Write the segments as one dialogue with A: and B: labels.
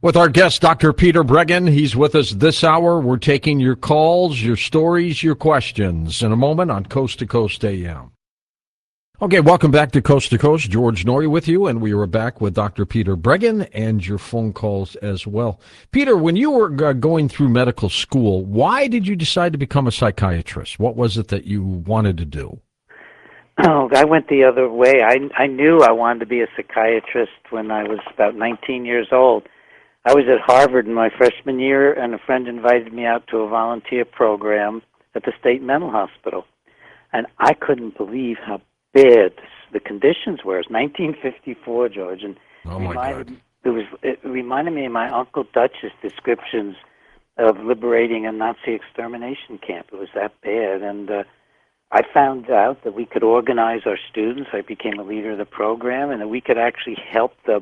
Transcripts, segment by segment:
A: With our guest, Dr. Peter Breggin. He's with us this hour. We're taking your calls, your stories, your questions in a moment on Coast to Coast AM. Okay, welcome back to Coast. George Noory with you, and we are back with Dr. Peter Breggin and your phone calls as well. Peter, when you were going through medical school, why did you decide to become a psychiatrist? What was it that you wanted to do?
B: Oh, I went the other way. I knew I wanted to be a psychiatrist when I was about 19 years old. I was at Harvard in my freshman year, and a friend invited me out to a volunteer program at the State Mental Hospital. And I couldn't believe how bad the conditions were. It was 1954, George, and it reminded me of my Uncle Dutch's descriptions of liberating a Nazi extermination camp. It was that bad, and I found out that we could organize our students. I became a leader of the program, and that we could actually help the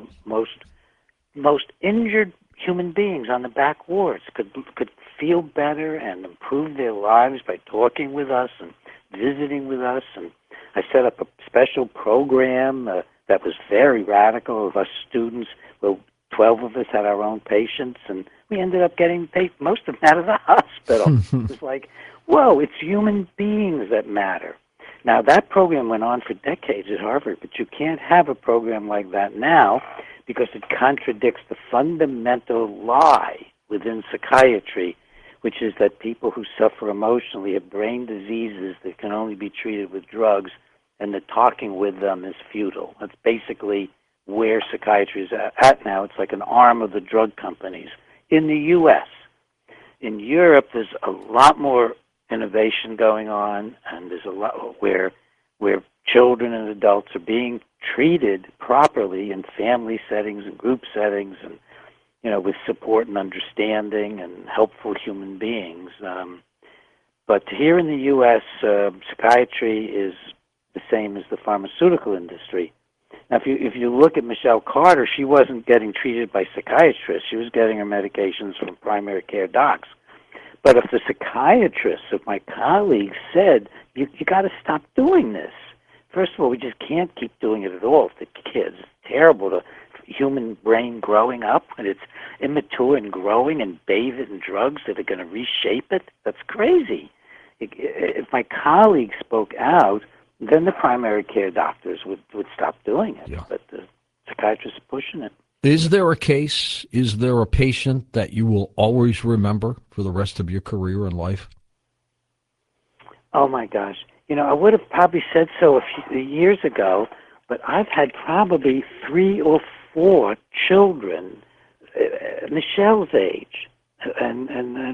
B: most injured human beings on the back wards could feel better and improve their lives by talking with us and visiting with us. And I set up a special program that was very radical of us students. Well, 12 of us had our own patients, and we ended up getting most of them out of the hospital. It was like, whoa, it's human beings that matter. Now, that program went on for decades at Harvard, but you can't have a program like that now because it contradicts the fundamental lie within psychiatry, which is that people who suffer emotionally have brain diseases that can only be treated with drugs, and that talking with them is futile. That's basically where psychiatry is at now. It's like an arm of the drug companies in the U.S. In Europe, there's a lot more innovation going on, and there's a lot where children and adults are being treated properly in family settings and group settings, and with support and understanding and helpful human beings. But here in the U.S., psychiatry is the same as the pharmaceutical industry. Now, if you look at Michelle Carter, she wasn't getting treated by psychiatrists. She was getting her medications from primary care docs. But if the psychiatrists, if my colleagues said, you got to stop doing this. First of all, we just can't keep doing it at all to kids. It's terrible to human brain growing up when it's immature and growing and bathe it in drugs that are going to reshape it. That's crazy. If my colleagues spoke out, then the primary care doctors would stop doing it. Yeah. But the psychiatrists are pushing it.
A: Is there a case, is there a patient that you will always remember for the rest of your career and life?
B: Oh, my gosh. I would have probably said so a few years ago, but I've had probably 3 or 4 children, Michelle's age, and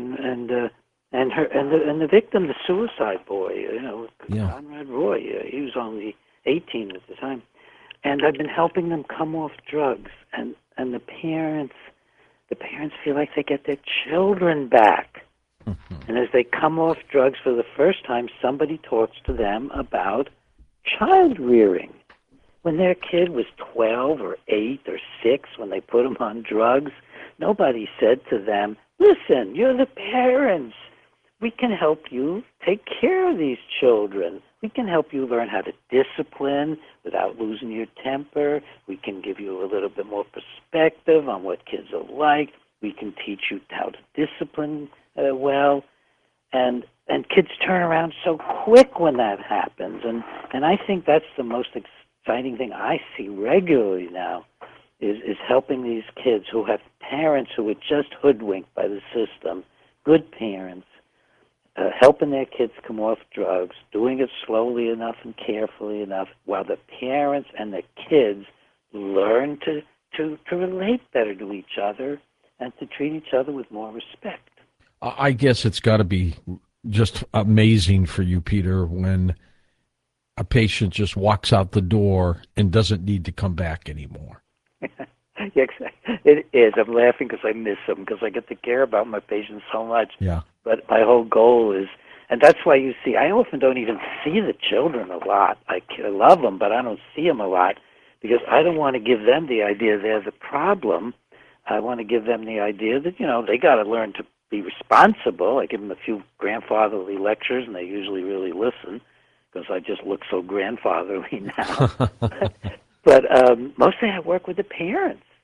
B: the victim, the suicide boy, Conrad Roy. He was only 18 at the time. And I've been helping them come off drugs, and the parents feel like they get their children back. And as they come off drugs for the first time, somebody talks to them about child rearing. When their kid was 12 or 8 or 6, when they put them on drugs, nobody said to them, listen, you're the parents. We can help you take care of these children. We can help you learn how to discipline without losing your temper. We can give you a little bit more perspective on what kids are like. We can teach you how to discipline well. And kids turn around so quick when that happens. And I think that's the most exciting thing I see regularly now is helping these kids who have parents who were just hoodwinked by the system, good parents, helping their kids come off drugs, doing it slowly enough and carefully enough while the parents and the kids learn to relate better to each other and to treat each other with more respect.
A: I guess it's got to be just amazing for you, Peter, when a patient just walks out the door and doesn't need to come back anymore.
B: Yeah, it is. I'm laughing because I miss them, because I get to care about my patients so much.
A: Yeah.
B: But my whole goal is, and that's why you see, I often don't even see the children a lot. I love them, but I don't see them a lot because I don't want to give them the idea they're the problem. I want to give them the idea that, they got to learn to be responsible. I give them a few grandfatherly lectures, and they usually really listen because I just look so grandfatherly now. But mostly I work with the parents.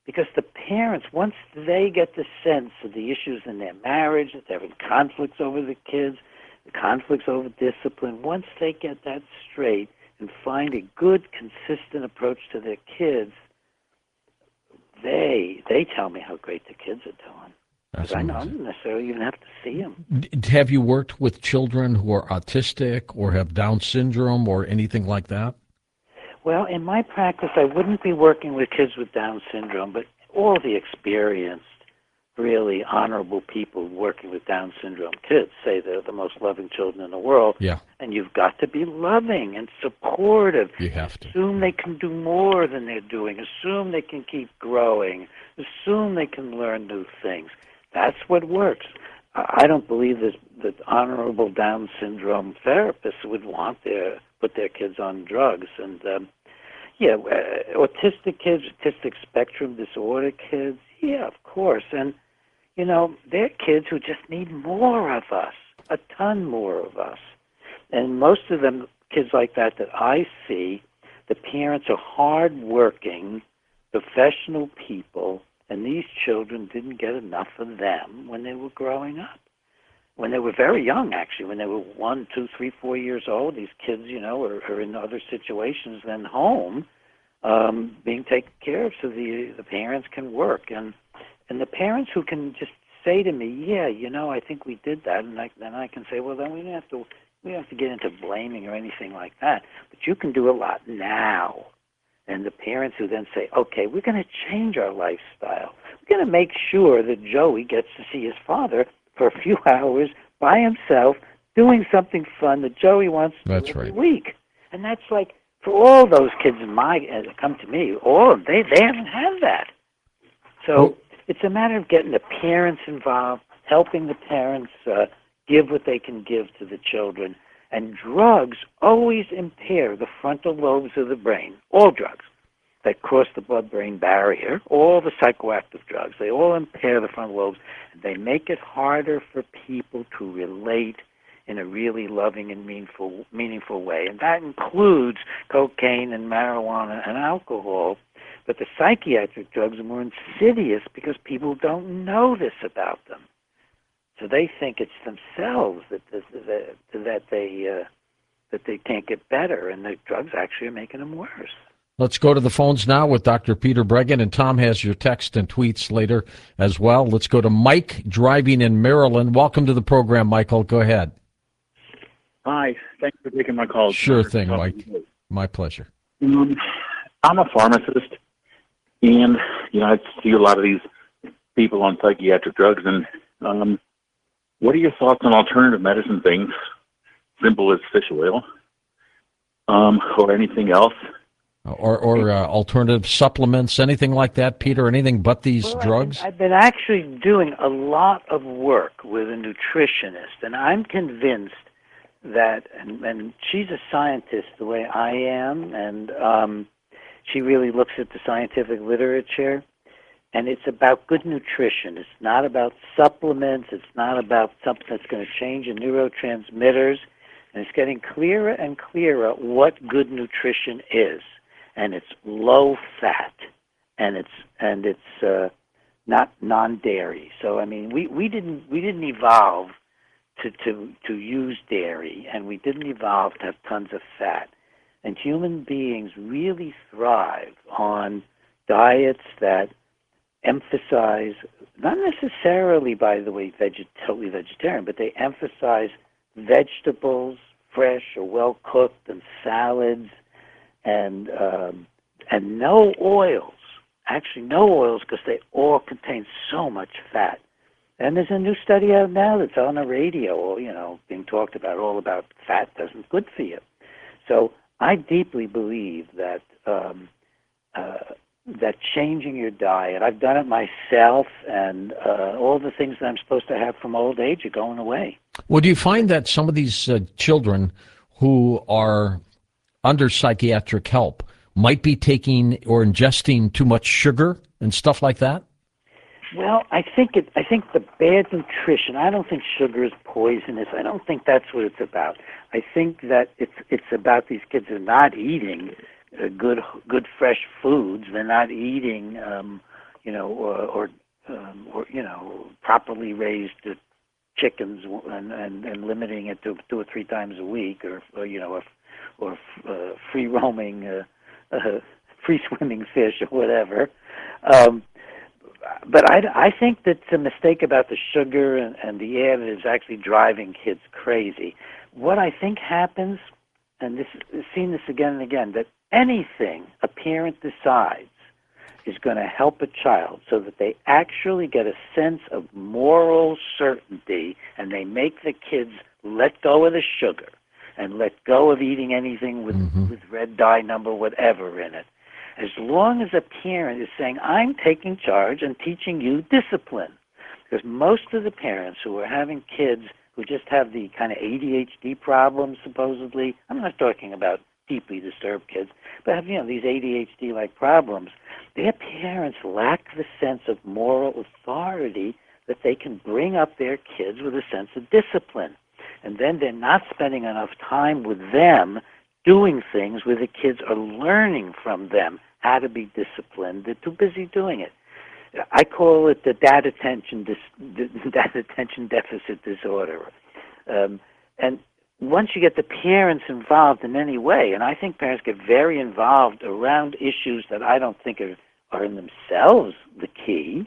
B: Because the parents, once they get the sense of the issues in their marriage, that they're having conflicts over the kids, the conflicts over discipline, once they get that straight and find a good, consistent approach to their kids, they tell me how great the kids are doing. Because I don't necessarily even have to see them.
A: Have you worked with children who are autistic or have Down syndrome or anything like that?
B: Well, in my practice, I wouldn't be working with kids with Down syndrome, but all the experienced, really honorable people working with Down syndrome kids say they're the most loving children in the world.
A: Yeah.
B: And you've got to be loving and supportive.
A: You have to.
B: Assume they can do more than they're doing. Assume they can keep growing. Assume they can learn new things. That's what works. I don't believe that honorable Down syndrome therapists would want put their kids on drugs. And autistic kids, autistic spectrum disorder kids, yeah, of course. And they're kids who just need more of us, a ton more of us. And most of them, kids like that I see, the parents are hard-working, professional people, and these children didn't get enough of them when they were growing up. When they were very young, actually, when they were 1, 2, 3, 4 years old, these kids, are in other situations than home, being taken care of so the parents can work. And the parents who can just say to me, yeah, I think we did that, and then I can say, well, then we don't have to get into blaming or anything like that. But you can do a lot now. And the parents who then say, okay, we're going to change our lifestyle. We're going to make sure that Joey gets to see his father for a few hours by himself doing something fun that Joey wants to do every week. And that's like, for all those kids that come to me, they haven't had that. So it's a matter of getting the parents involved, helping the parents give what they can give to the children. And drugs always impair the frontal lobes of the brain, all drugs that cross the blood-brain barrier, all the psychoactive drugs, they all impair the frontal lobes. They make it harder for people to relate in a really loving and meaningful way. And that includes cocaine and marijuana and alcohol. But the psychiatric drugs are more insidious because people don't know this about them. So they think it's themselves that they can't get better, and the drugs actually are making them worse.
A: Let's go to the phones now with Dr. Peter Breggin, and Tom has your text and tweets later as well. Let's go to Mike driving in Maryland. Welcome to the program, Michael. Go ahead.
C: Hi. Thanks for taking my call.
A: Sure thing, Mike. My pleasure.
C: I'm a pharmacist, and I see a lot of these people on psychiatric drugs, and what are your thoughts on alternative medicine things, simple as fish oil, or anything else?
A: Or alternative supplements, anything like that, Peter? Anything but these drugs?
B: I've been actually doing a lot of work with a nutritionist, and I'm convinced that, and she's a scientist the way I am, and she really looks at the scientific literature. And it's about good nutrition. It's not about supplements. It's not about something that's going to change your neurotransmitters. And it's getting clearer and clearer what good nutrition is. And it's low fat, and it's not non-dairy. So I mean, we didn't evolve to use dairy, and we didn't evolve to have tons of fat. And human beings really thrive on diets that emphasize, not necessarily, by the way, totally vegetarian, but they emphasize vegetables, fresh or well cooked, and salads, and no oils. Actually, no oils, because they all contain so much fat. And there's a new study out now that's on the radio, being talked about, all about fat isn't good for you. So I deeply believe that that changing your diet, I've done it myself, and all the things that I'm supposed to have from old age are going away.
A: Well, do you find that some of these children who are under psychiatric help might be taking or ingesting too much sugar and stuff like that?
B: Well, I think the bad nutrition, I don't think sugar is poisonous. I don't think that's what it's about. I think that it's about these kids who are not eating good fresh foods. They're not eating or properly raised chickens and limiting it to 2 or 3 times a week, or free roaming, free swimming fish or whatever. But I think that the mistake about the sugar and the additives actually driving kids crazy. What I think happens, and I've seen this again and again, that anything a parent decides is going to help a child so that they actually get a sense of moral certainty, and they make the kids let go of the sugar and let go of eating anything with red dye number whatever in it. As long as a parent is saying, I'm taking charge and teaching you discipline. Because most of the parents who are having kids who just have the kind of ADHD problems, supposedly, I'm not talking about deeply disturbed kids, but have, these ADHD-like problems, their parents lack the sense of moral authority that they can bring up their kids with a sense of discipline. And then they're not spending enough time with them doing things where the kids are learning from them how to be disciplined. They're too busy doing it. I call it the dad attention deficit disorder. And once you get the parents involved in any way, and I think parents get very involved around issues that I don't think are in themselves the key,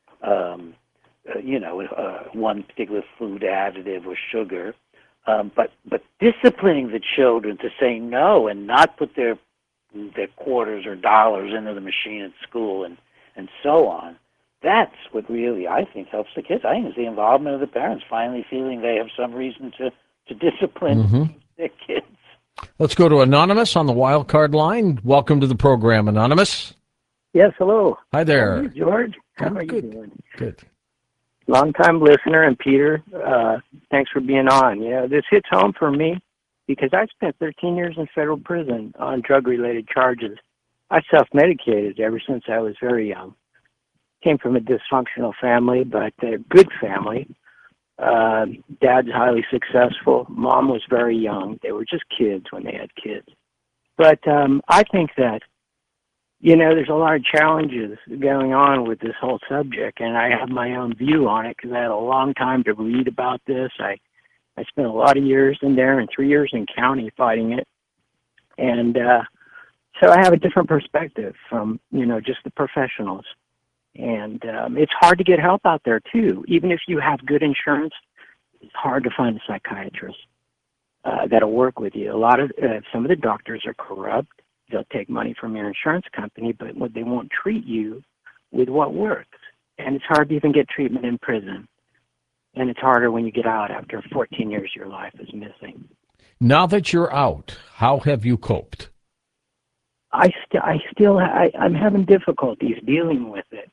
B: one particular food additive or sugar, but disciplining the children to say no and not put their quarters or dollars into the machine at school and so on. That's what really, I think, helps the kids. I think it's the involvement of the parents finally feeling they have some reason to discipline their kids.
A: Let's go to Anonymous on the wild card line. Welcome to the program, Anonymous.
D: Yes, hello.
A: Hi there.
D: How are you, George? How
A: I'm
D: are
A: good.
D: you doing?
A: Good.
D: Long-time listener, and Peter, thanks for being on. This hits home for me because I spent 13 years in federal prison on drug-related charges. I self-medicated ever since I was very young. Came from a dysfunctional family, but a good family. Dad's highly successful. Mom was very young. They were just kids when they had kids. But I think that, there's a lot of challenges going on with this whole subject, and I have my own view on it because I had a long time to read about this. I spent a lot of years in there and 3 years in county fighting it. And so I have a different perspective from, just the professionals. And it's hard to get help out there, too. Even if you have good insurance, it's hard to find a psychiatrist that'll work with you. Some of the doctors are corrupt. They'll take money from your insurance company, but they won't treat you with what works. And it's hard to even get treatment in prison. And it's harder when you get out after 14 years your life is missing.
A: Now that you're out, how have you coped?
D: I'm having difficulties dealing with it.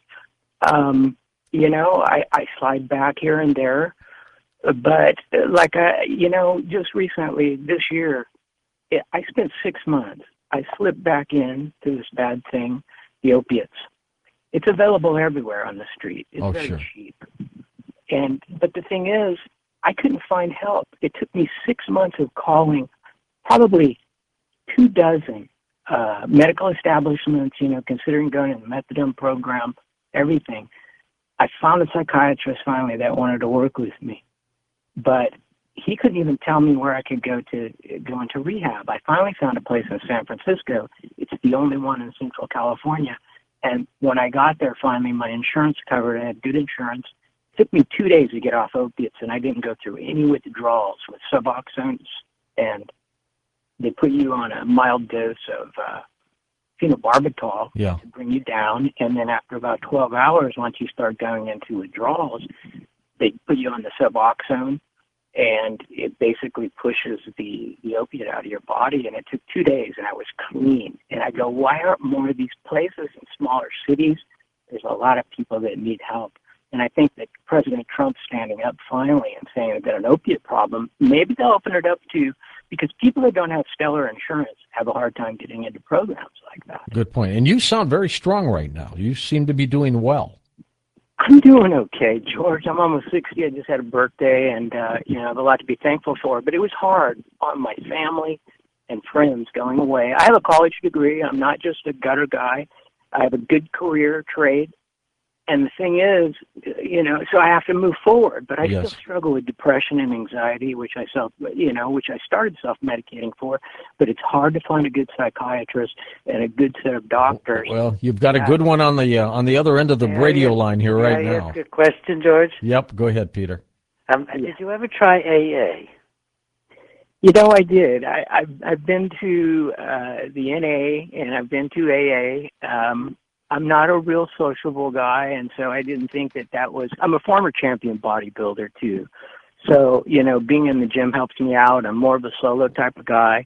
D: I slide back here and there, but just recently this year, I spent 6 months. I slipped back in to this bad thing, the opiates. It's available everywhere on the street. It's very cheap. But the thing is, I couldn't find help. It took me 6 months of calling probably 24 medical establishments, considering going in the methadone program, everything. I found a psychiatrist finally that wanted to work with me, but he couldn't even tell me where I could go into rehab. I finally found a place in San Francisco. It's the only one in Central California. And when I got there, finally, my insurance covered. I had good insurance. It took me 2 days to get off opiates, and I didn't go through any withdrawals with Suboxone. And they put you on a mild dose of phenobarbital to bring you down. And then after about 12 hours, once you start going into withdrawals, they put you on the Suboxone. And it basically pushes the opiate out of your body. And it took 2 days, and I was clean. And I go, why aren't more of these places in smaller cities? There's a lot of people that need help. And I think that President Trump's standing up finally and saying they've got an opiate problem. Maybe they'll open it up to, because people that don't have stellar insurance have a hard time getting into programs like that.
A: Good point. And you sound very strong right now. You seem to be doing well.
D: I'm doing okay, George. I'm almost 60. I just had a birthday, and I have a lot to be thankful for. But it was hard on my family and friends going away. I have a college degree. I'm not just a gutter guy. I have a good career trade. And the thing is, so I have to move forward, but I
A: Yes.
D: still struggle with depression and anxiety, which I started self-medicating for, but it's hard to find a good psychiatrist and a good set of doctors.
A: Well, you've got a good one on the other end of the radio line here right
B: May I
A: now.
B: ask a question, George?
A: Yep, go ahead, Peter.
B: Did you ever try AA?
D: I did. I've been to the NA and I've been to AA. I'm not a real sociable guy, and so I didn't think that was. I'm a former champion bodybuilder too, so being in the gym helps me out. I'm more of a solo type of guy,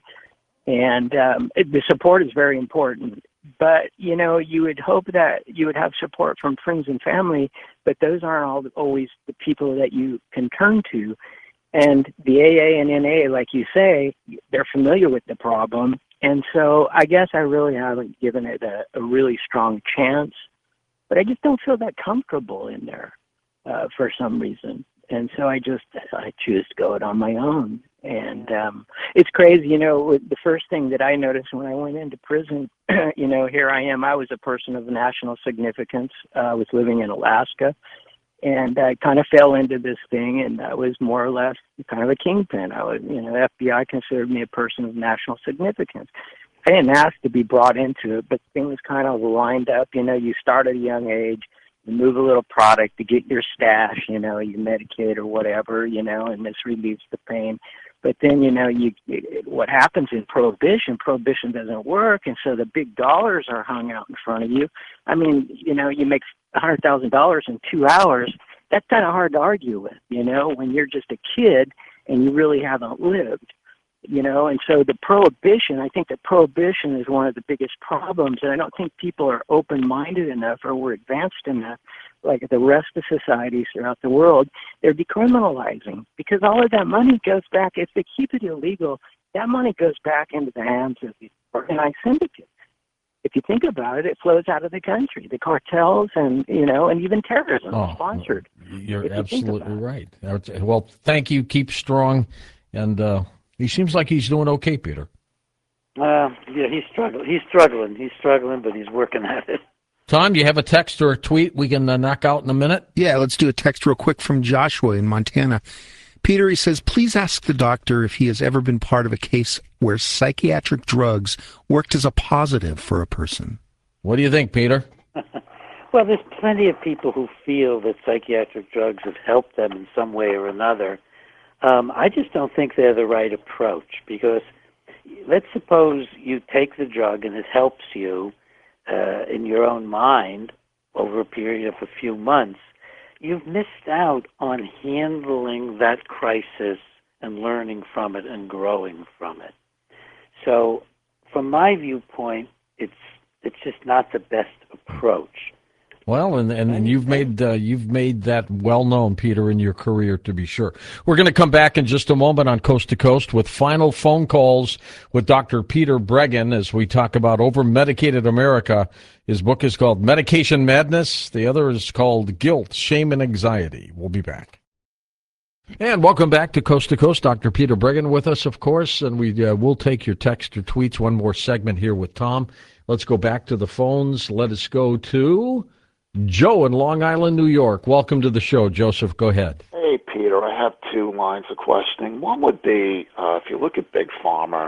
D: and the support is very important. But you would hope that you would have support from friends and family, but those aren't always the people that you can turn to. And the AA and NA, like you say, they're familiar with the problem. And so I guess I really haven't given it a really strong chance. But I just don't feel that comfortable in there for some reason. And so I choose to go it on my own. And it's crazy, the first thing that I noticed when I went into prison, here I am. I was a person of national significance. I was living in Alaska. And I kind of fell into this thing, and I was more or less kind of a kingpin. I was, the FBI considered me a person of national significance. I didn't ask to be brought into it, but things kind of lined up. You start at a young age, you move a little product to get your stash, you medicate or whatever, and this relieves the pain. But then, what happens in prohibition doesn't work, and so the big dollars are hung out in front of you. I mean, you make $100,000 in 2 hours. That's kind of hard to argue with, when you're just a kid and you really haven't lived, and so I think that prohibition is one of the biggest problems, and I don't think people are open-minded enough or we're advanced enough like the rest of societies throughout the world. They're decriminalizing because all of that money goes back. If they keep it illegal, that money goes back into the hands of the organized syndicates. If you think about it, it flows out of the country. The cartels and even terrorism sponsored.
A: You're absolutely right. Well, thank you. Keep strong. And he seems like he's doing okay, Peter.
B: Yeah, he's struggling, but he's working at it.
A: Tom, you have a text or a tweet we can knock out in a minute?
E: Yeah, let's do a text real quick from Joshua in Montana. Peter, he says, please ask the doctor if he has ever been part of a case where psychiatric drugs worked as a positive for a person.
A: What do you think, Peter?
B: Well, there's plenty of people who feel that psychiatric drugs have helped them in some way or another. I just don't think they're the right approach, because let's suppose you take the drug and it helps you in your own mind over a period of a few months. You've missed out on handling that crisis and learning from it and growing from it. So from my viewpoint, it's just not the best approach.
A: Well, and you've made that well known, Peter, in your career, to be sure. We're going to come back in just a moment on Coast to Coast with final phone calls with Dr. Peter Breggin as we talk about over-medicated America. His book is called Medication Madness. The other is called Guilt, Shame, and Anxiety. We'll be back. And welcome back to Coast. Dr. Peter Breggin with us, of course, and we'll take your text or tweets. One more segment here with Tom. Let's go back to the phones. Let us go to Joe in Long Island, New York. Welcome to the show, Joseph. Go ahead.
F: Hey, Peter. I have two lines of questioning. One would be, if you look at Big Pharma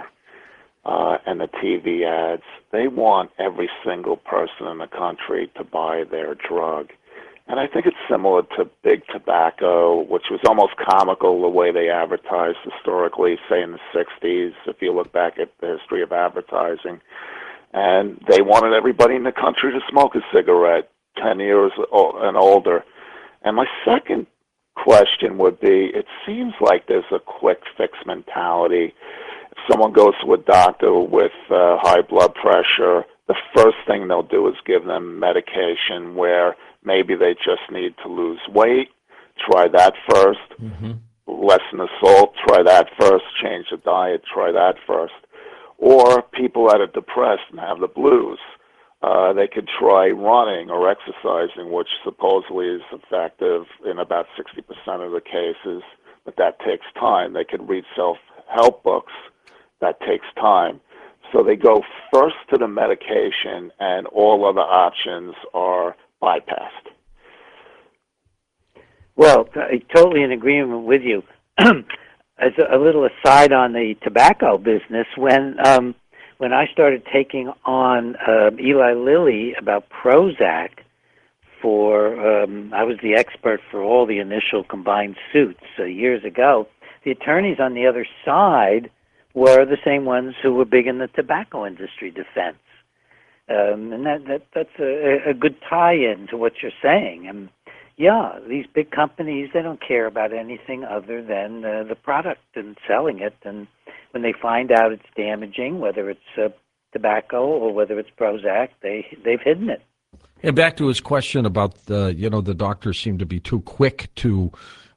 F: and the TV ads, they want every single person in the country to buy their drug. And I think it's similar to Big Tobacco, which was almost comical the way they advertised historically, say in the 60s, if you look back at the history of advertising. And they wanted everybody in the country to smoke a cigarette 10 years and older. And my second question would be, it seems like there's a quick fix mentality. If someone goes to a doctor with high blood pressure, the first thing they'll do is give them medication where maybe they just need to lose weight. Try that first.
A: Mm-hmm.
F: Lessen the salt. Try that first. Change the diet. Try that first. Or people that are depressed and have the blues, they could try running or exercising, which supposedly is effective in about 60% of the cases, but that takes time. They could read self-help books. That takes time. So they go first to the medication, and all other options are bypassed.
B: Well, totally in agreement with you. As a little aside on the tobacco business, when I started taking on Eli Lilly about Prozac I was the expert for all the initial combined suits years ago. The attorneys on the other side were the same ones who were big in the tobacco industry defense. And that's a good tie-in to what you're saying. And yeah, these big companies, they don't care about anything other than the product and selling it. And when they find out it's damaging, whether it's tobacco or whether it's Prozac, they've hidden it.
A: And back to his question about the doctors seem to be too quick to,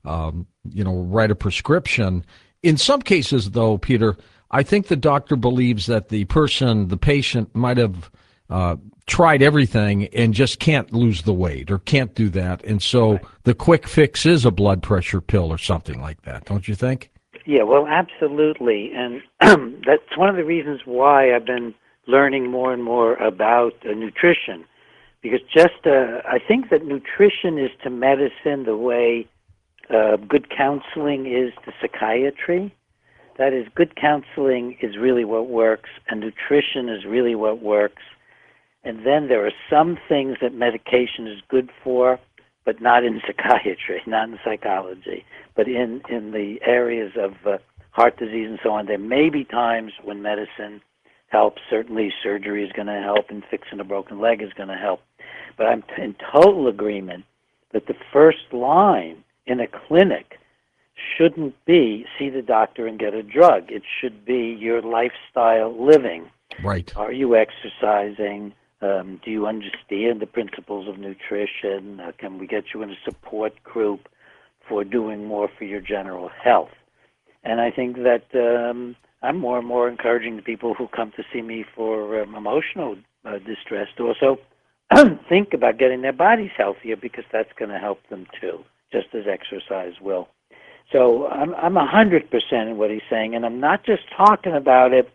A: write a prescription. In some cases, though, Peter, I think the doctor believes that the patient might have tried everything and just can't lose the weight or can't do that. And so the quick fix is a blood pressure pill or something like that, don't you think?
B: Yeah, well, absolutely. And that's one of the reasons why I've been learning more and more about nutrition. Because I think that nutrition is to medicine the way good counseling is to psychiatry. That is, good counseling is really what works, and nutrition is really what works. And then there are some things that medication is good for, but not in psychiatry, not in psychology, but in the areas of heart disease and so on. There may be times when medicine helps. Certainly surgery is going to help, and fixing a broken leg is going to help. But I'm in total agreement that the first line in a clinic shouldn't be see the doctor and get a drug. It should be your lifestyle living.
A: Right.
B: Are you exercising? Do you understand the principles of nutrition? Can we get you in a support group for doing more for your general health? And I think that I'm more and more encouraging the people who come to see me for emotional distress to also think about getting their bodies healthier, because that's going to help them too, just as exercise will. So I'm 100% in what he's saying, and I'm not just talking about it.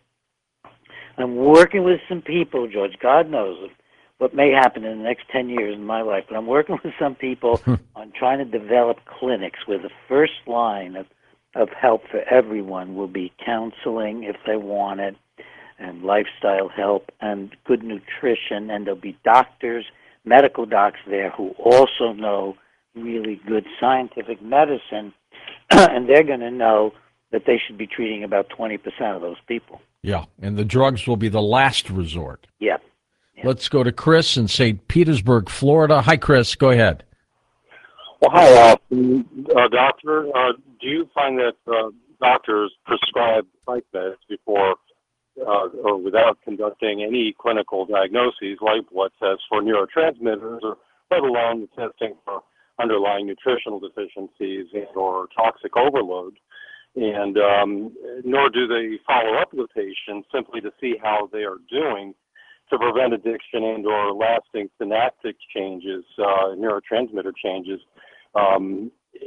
B: I'm working with some people, George, God knows what may happen in the next 10 years in my life, but I'm working with some people on trying to develop clinics where the first line of help for everyone will be counseling if they want it, and lifestyle help, and good nutrition, and there'll be doctors, medical docs there who also know really good scientific medicine, and they're going to know that they should be treating about 20% of those people.
A: Yeah, and the drugs will be the last resort.
B: Yeah.
A: Let's go to Chris in St. Petersburg, Florida. Hi, Chris. Go ahead.
G: Well, hi, doctor. Do you find that doctors prescribe psych meds before or without conducting any clinical diagnoses like blood tests for neurotransmitters, or let alone the testing for underlying nutritional deficiencies or toxic overload? And nor do they follow up with patients simply to see how they are doing to prevent addiction and or lasting synaptic changes, neurotransmitter changes. Can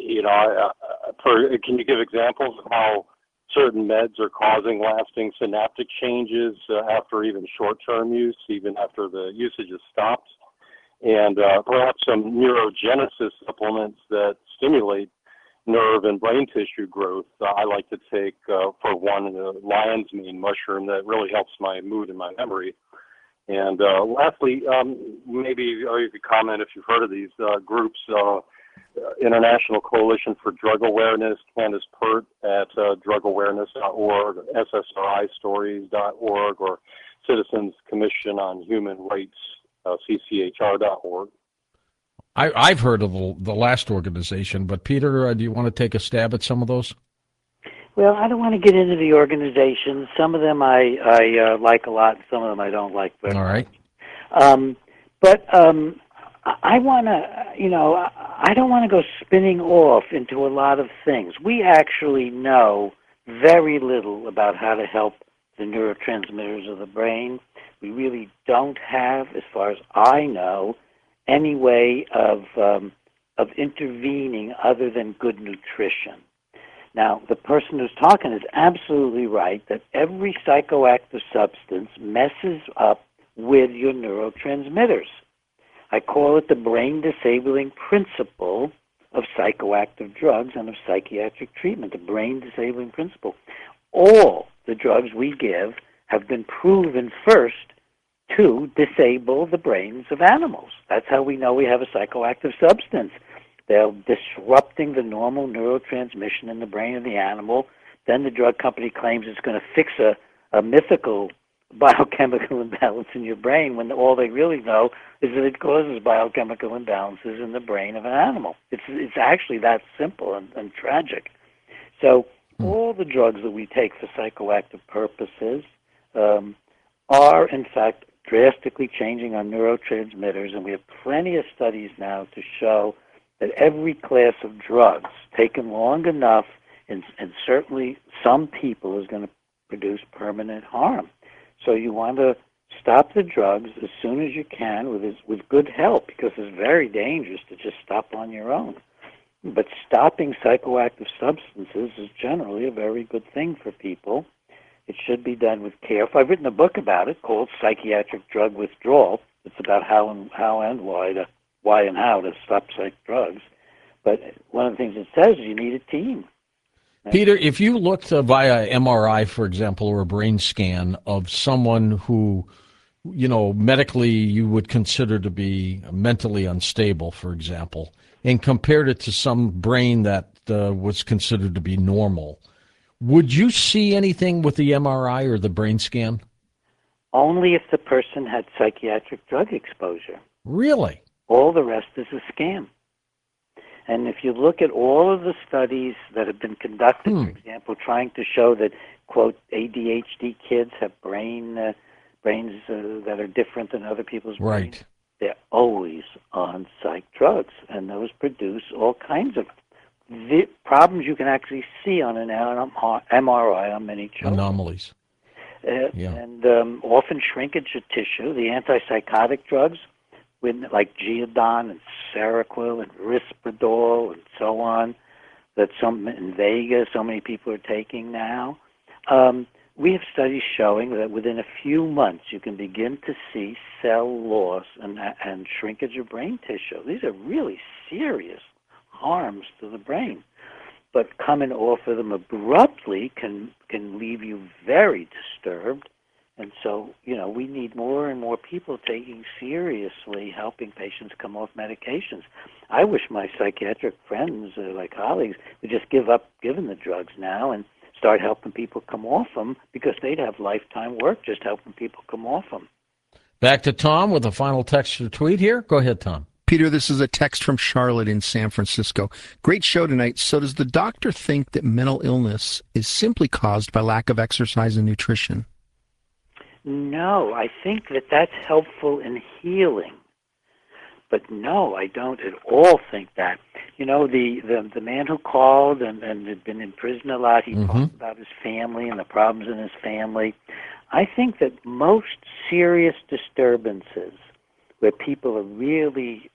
G: you give examples of how certain meds are causing lasting synaptic changes after even short-term use, even after the usage is stopped? And perhaps some neurogenesis supplements that stimulate nerve and brain tissue growth. I like to take, for one, the lion's mane mushroom that really helps my mood and my memory. And lastly, maybe you could comment if you've heard of these groups, International Coalition for Drug Awareness, Candace Pert at drugawareness.org, ssristories.org, or Citizens Commission on Human Rights, cchr.org.
A: I've heard of the last organization, but Peter, do you want to take a stab at some of those?
B: Well, I don't want to get into the organizations. Some of them I like a lot, some of them I don't like very much.
A: All right.
B: But I want to, I don't want to go spinning off into a lot of things. We actually know very little about how to help the neurotransmitters of the brain. We really don't have, as far as I know, any way of intervening other than good nutrition. Now, the person who's talking is absolutely right that every psychoactive substance messes up with your neurotransmitters. I call it the brain disabling principle of psychoactive drugs and of psychiatric treatment, the brain disabling principle. All the drugs we give have been proven first to disable the brains of animals. That's how we know we have a psychoactive substance. They're disrupting the normal neurotransmission in the brain of the animal. Then the drug company claims it's going to fix a mythical biochemical imbalance in your brain when all they really know is that it causes biochemical imbalances in the brain of an animal. It's actually that simple and tragic. So all the drugs that we take for psychoactive purposes are, in fact, drastically changing our neurotransmitters, and we have plenty of studies now to show that every class of drugs taken long enough, and certainly some people, is going to produce permanent harm. So you want to stop the drugs as soon as you can with good help, because it's very dangerous to just stop on your own. But stopping psychoactive substances is generally a very good thing for people. It should be done with care. I've written a book about it called Psychiatric Drug Withdrawal. It's about how and how to stop psych drugs. But one of the things it says is you need a team.
A: Peter, if you looked via MRI, for example, or a brain scan of someone who, medically you would consider to be mentally unstable, for example, and compared it to some brain that was considered to be normal, would you see anything with the MRI or the brain scan?
B: Only if the person had psychiatric drug exposure.
A: Really?
B: All the rest is a scam. And if you look at all of the studies that have been conducted, for example, trying to show that, quote, ADHD kids have brains that are different than other people's brains,
A: right,
B: they're always on psych drugs, and those produce all kinds of problems you can actually see on an MRI on many children.
A: Anomalies.
B: And often shrinkage of tissue. The antipsychotic drugs, like Geodon and Seroquel and Risperdal and so on, that in Vegas so many people are taking now. We have studies showing that within a few months you can begin to see cell loss and shrinkage of brain tissue. These are really serious harms to the brain. But coming off of them abruptly can leave you very disturbed. And so, we need more and more people taking seriously helping patients come off medications. I wish my psychiatric friends, my colleagues, would just give up giving the drugs now and start helping people come off them, because they'd have lifetime work just helping people come off them.
A: Back to Tom with a final text or tweet here. Go ahead, Tom.
E: Peter, this is a text from Charlotte in San Francisco. Great show tonight. So does the doctor think that mental illness is simply caused by lack of exercise and nutrition?
B: No, I think that's helpful in healing. But no, I don't at all think that. The man who called and had been in prison a lot, he talked about his family and the problems in his family. I think that most serious disturbances where people are really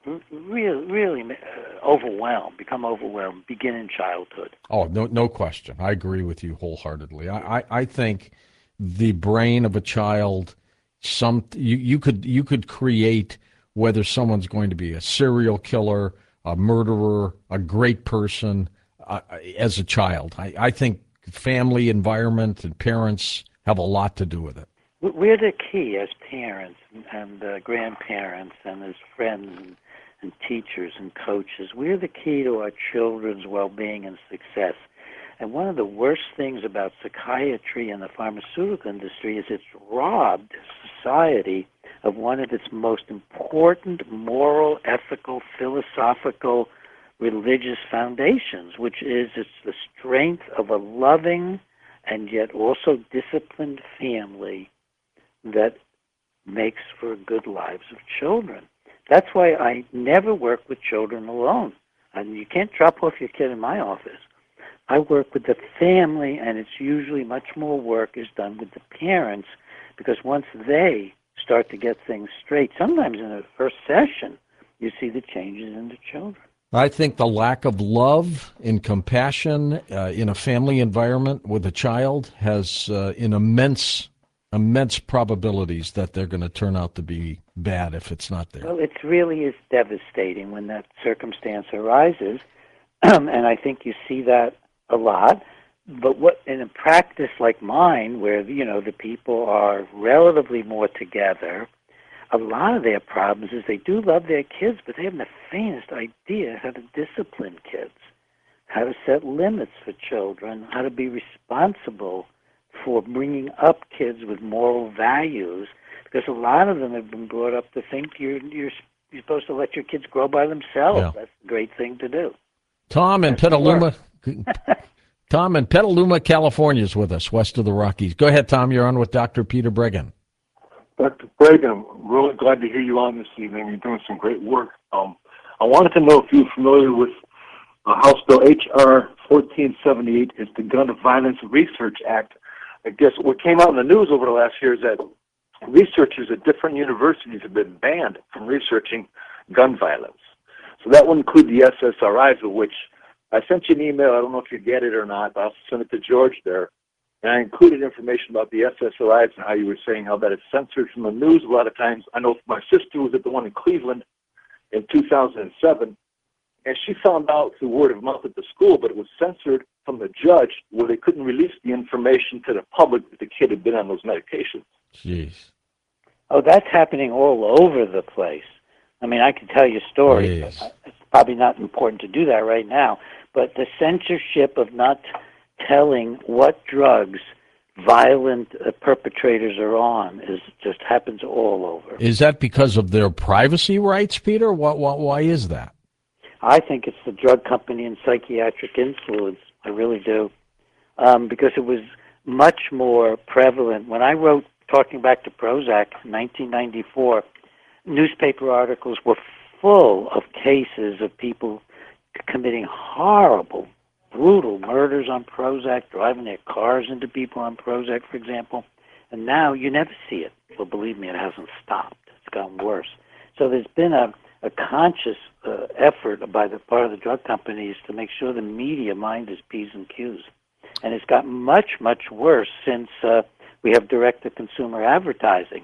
B: overwhelmed, become overwhelmed, begin in childhood.
A: Oh, no question. I agree with you wholeheartedly. I think the brain of a child, you could create whether someone's going to be a serial killer, a murderer, a great person as a child. I think family, environment, and parents have a lot to do with it.
B: We're the key as parents and grandparents and as friends and teachers and coaches. We're the key to our children's well-being and success. And one of the worst things about psychiatry and the pharmaceutical industry is it's robbed society of one of its most important moral, ethical, philosophical, religious foundations, which is it's the strength of a loving and yet also disciplined family that makes for good lives of children. That's why I never work with children alone. And you can't drop off your kid in my office. I work with the family, and it's usually much more work is done with the parents, because once they start to get things straight, sometimes in the first session, you see the changes in the children.
A: I think the lack of love and compassion in a family environment with a child has immense probabilities that they're going to turn out to be bad if it's not there.
B: Well, it really is devastating when that circumstance arises. and I think you see that a lot. But what in a practice like mine, where the people are relatively more together, a lot of their problems is they do love their kids, but they haven't the faintest idea how to discipline kids, how to set limits for children, how to be responsible for bringing up kids with moral values, because a lot of them have been brought up to think you're supposed to let your kids grow by themselves.
A: Yeah.
B: That's a great thing to do.
A: Tom in Petaluma. Tom in Petaluma, California is with us, west of the Rockies. Go ahead, Tom. You're on with Dr. Peter Breggin.
H: Dr. Breggin, I'm really glad to hear you on this evening. You're doing some great work. I wanted to know if you're familiar with House Bill H.R. 1478. It's the Gun Violence Research Act. I guess what came out in the news over the last year is that researchers at different universities have been banned from researching gun violence. So that would include the SSRIs, of which I sent you an email. I don't know if you get it or not, but I'll send it to George there. And I included information about the SSRIs and how you were saying how that is censored from the news a lot of times. I know my sister was at the one in Cleveland in 2007, and she found out through word of mouth at the school, but it was censored from the judge where they couldn't release the information to the public that the kid had been on those medications.
A: Jeez.
B: Oh, that's happening all over the place. I mean, I can tell you stories.
A: Yes.
B: It's probably not important to do that right now, but the censorship of not telling what drugs violent perpetrators are on just happens all over.
A: Is that because of their privacy rights, Peter? Why is that?
B: I think it's the drug company and psychiatric influence. I really do. Because it was much more prevalent. When I wrote Talking Back to Prozac in 1994, newspaper articles were full of cases of people committing horrible, brutal murders on Prozac, driving their cars into people on Prozac, for example. And now you never see it. Well, believe me, it hasn't stopped. It's gotten worse. So there's been a conscious effort by the part of the drug companies to make sure the media mind its P's and Q's. And it's gotten much, much worse since we have direct-to-consumer advertising.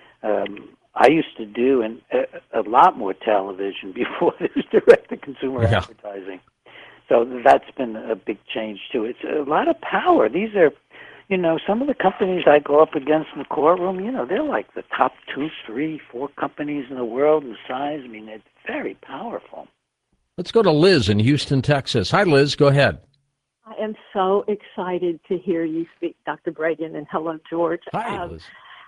B: I used to do a lot more television before there was direct-to-consumer advertising. So that's been a big change, too. It's a lot of power. These are, some of the companies I go up against in the courtroom, they're like the top 2, 3, 4 companies in the world in size. I mean, it's very powerful.
A: Let's go to Liz in Houston, Texas. Hi, Liz. Go ahead.
I: I am so excited to hear you speak, Dr. Breggin, and hello, George.
A: Hi, Liz.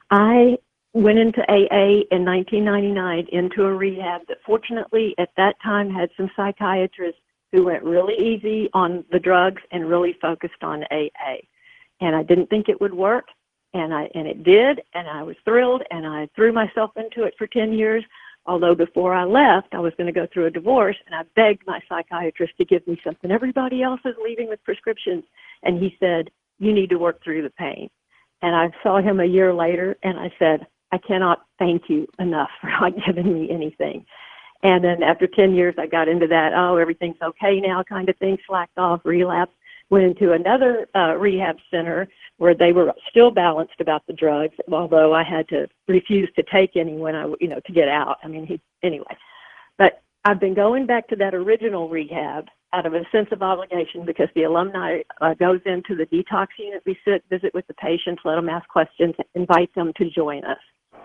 I: I went into AA in 1999 into a rehab that fortunately at that time had some psychiatrists who went really easy on the drugs and really focused on AA. And I didn't think it would work, and it did, and I was thrilled, and I threw myself into it for 10 years, although before I left, I was going to go through a divorce, and I begged my psychiatrist to give me something. Everybody else is leaving with prescriptions, and he said, you need to work through the pain. And I saw him a year later, and I said, I cannot thank you enough for not giving me anything. And then after 10 years, I got into that, everything's okay now kind of thing, slacked off, relapsed, went into another rehab center where they were still balanced about the drugs, although I had to refuse to take any when to get out. Anyway. But I've been going back to that original rehab out of a sense of obligation because the alumni goes into the detox unit. We visit with the patients, let them ask questions, invite them to join us.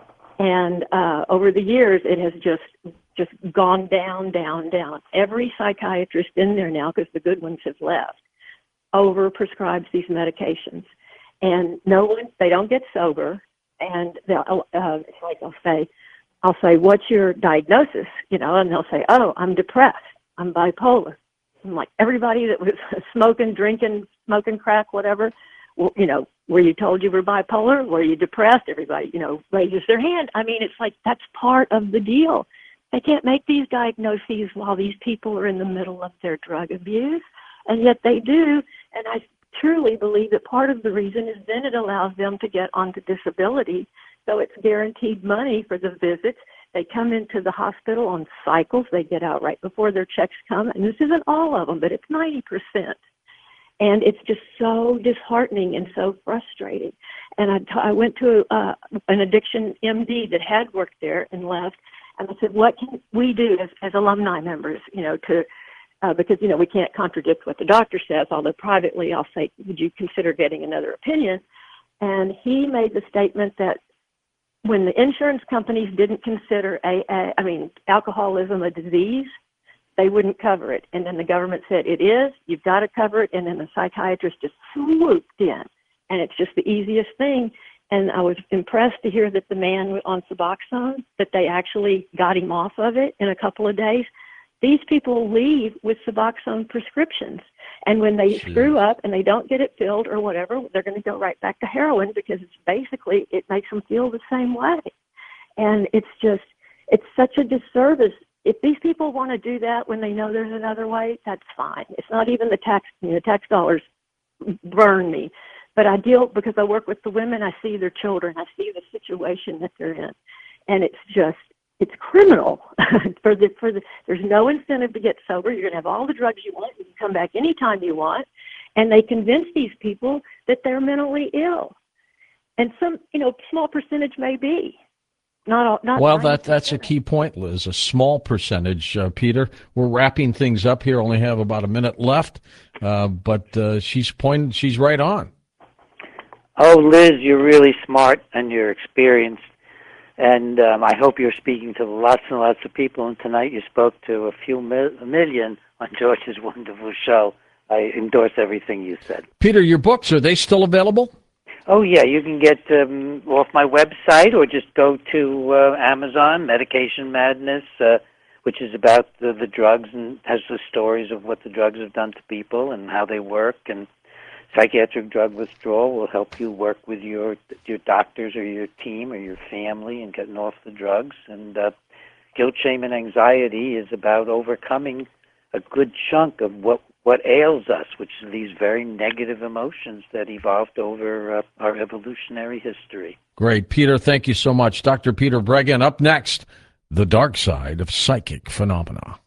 I: And over the years, it has just gone down, down, down. Every psychiatrist in there now, because the good ones have left, overprescribes these medications. And they don't get sober. And it's like I'll say, what's your diagnosis? And they'll say, I'm depressed. I'm bipolar. I'm like, everybody that was smoking, drinking, smoking crack, whatever, were you told you were bipolar? Were you depressed? Everybody, raises their hand. It's like that's part of the deal. They can't make these diagnoses while these people are in the middle of their drug abuse, and yet they do. And I truly believe that part of the reason is then it allows them to get onto disability, so it's guaranteed money for the visits. They come into the hospital on cycles. They get out right before their checks come, and this isn't all of them, but it's 90%. And it's just so disheartening and so frustrating. And I went to an addiction MD that had worked there and left, and I said, what can we do as alumni members, to because, we can't contradict what the doctor says, although privately I'll say, would you consider getting another opinion? And he made the statement that when the insurance companies didn't consider alcoholism a disease, they wouldn't cover it. And then the government said, it is, you've got to cover it. And then the psychiatrist just swooped in. And it's just the easiest thing. And I was impressed to hear that the man on Suboxone, that they actually got him off of it in a couple of days. These people leave with Suboxone prescriptions. And when they screw up and they don't get it filled or whatever, they're going to go right back to heroin because it makes them feel the same way. And it's such a disservice. If these people want to do that when they know there's another way, that's fine. It's not even the tax dollars burn me. But because I work with the women, I see their children, I see the situation that they're in. And it's criminal. There's no incentive to get sober. You're going to have all the drugs you want. You can come back anytime you want. And they convince these people that they're mentally ill. And some, small percentage may be. Not
A: well, that's a key point, Liz. A small percentage, Peter. We're wrapping things up here. Only have about a minute left, but she's right on.
B: Oh, Liz, you're really smart and you're experienced, and I hope you're speaking to lots and lots of people. And tonight you spoke to a million on George's wonderful show. I endorse everything you said.
A: Peter, your books, are they still available?
B: Oh, yeah, you can get off my website or just go to Amazon, Medication Madness, which is about the drugs and has the stories of what the drugs have done to people and how they work. And psychiatric drug withdrawal will help you work with your doctors or your team or your family and getting off the drugs. And guilt, shame, and anxiety is about overcoming a good chunk of what ails us, which are these very negative emotions that evolved over our evolutionary history.
A: Great. Peter, thank you so much. Dr. Peter Breggin. Up next, the dark side of psychic phenomena.